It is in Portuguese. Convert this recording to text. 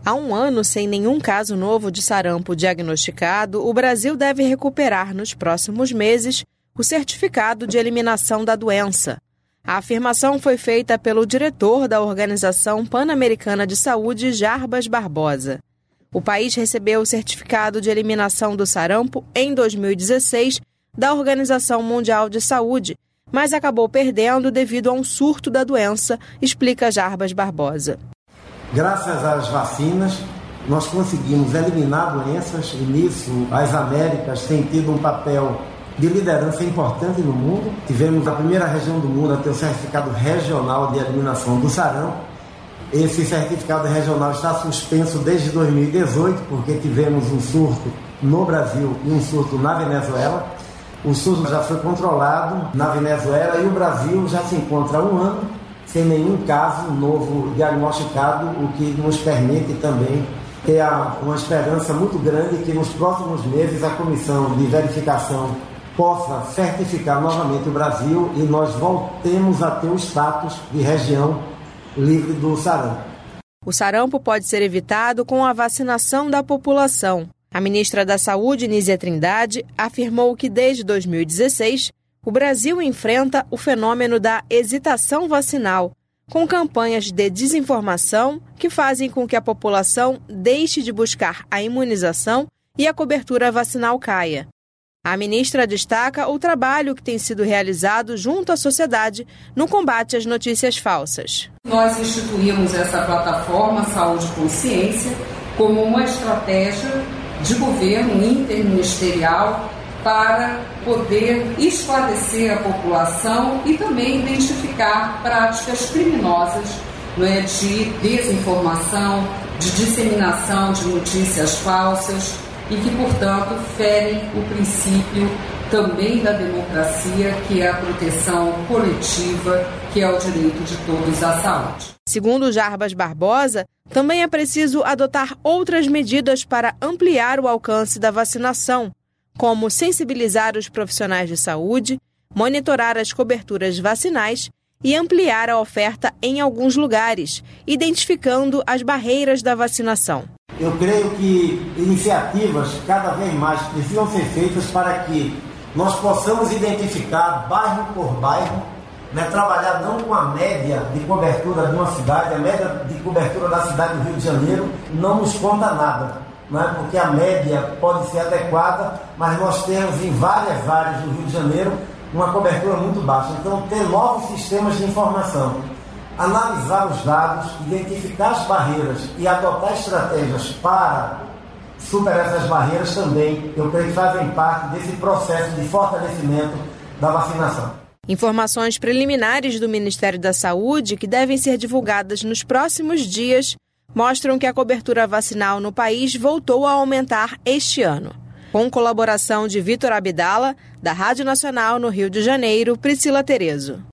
Há um ano, sem nenhum caso novo de sarampo diagnosticado, o Brasil deve recuperar nos próximos meses o certificado de eliminação da doença. A afirmação foi feita pelo diretor da Organização Pan-Americana de Saúde, Jarbas Barbosa. O país recebeu o certificado de eliminação do sarampo em 2016 da Organização Mundial de Saúde, mas acabou perdendo devido a um surto da doença, explica Jarbas Barbosa. Graças às vacinas, nós conseguimos eliminar doenças e nisso as Américas têm tido um papel de liderança importante no mundo. Tivemos a primeira região do mundo a ter o certificado regional de eliminação do sarampo. Esse certificado regional está suspenso desde 2018, porque tivemos um surto no Brasil e um surto na Venezuela. O surto já foi controlado na Venezuela e o Brasil já se encontra há um ano sem nenhum caso novo diagnosticado, o que nos permite também ter uma esperança muito grande que nos próximos meses a Comissão de Verificação possa certificar novamente o Brasil e nós voltemos a ter o status de região livre do sarampo. O sarampo pode ser evitado com a vacinação da população. A ministra da Saúde, Nízia Trindade, afirmou que desde 2016 o Brasil enfrenta o fenômeno da hesitação vacinal, com campanhas de desinformação que fazem com que a população deixe de buscar a imunização e a cobertura vacinal caia. A ministra destaca o trabalho que tem sido realizado junto à sociedade no combate às notícias falsas. Nós instituímos essa plataforma Saúde e Consciência como uma estratégia de governo interministerial para poder esclarecer a população e também identificar práticas criminosas, de desinformação, de disseminação de notícias falsas e que, portanto, ferem o princípio também da democracia, que é a proteção coletiva, que é o direito de todos à saúde. Segundo Jarbas Barbosa, também é preciso adotar outras medidas para ampliar o alcance da vacinação, como sensibilizar os profissionais de saúde, monitorar as coberturas vacinais e ampliar a oferta em alguns lugares, identificando as barreiras da vacinação. Eu creio que iniciativas cada vez mais precisam ser feitas para que nós possamos identificar bairro por bairro, trabalhar não com a média de cobertura de uma cidade, a média de cobertura da cidade do Rio de Janeiro não nos conta nada. Porque a média pode ser adequada, mas nós temos em várias áreas do Rio de Janeiro uma cobertura muito baixa. Então, ter novos sistemas de informação, analisar os dados, identificar as barreiras e adotar estratégias para superar essas barreiras também, eu creio que fazem parte desse processo de fortalecimento da vacinação. Informações preliminares do Ministério da Saúde, que devem ser divulgadas nos próximos dias, mostram que a cobertura vacinal no país voltou a aumentar este ano. Com colaboração de Vitor Abdala, da Rádio Nacional no Rio de Janeiro, Priscila Terezo.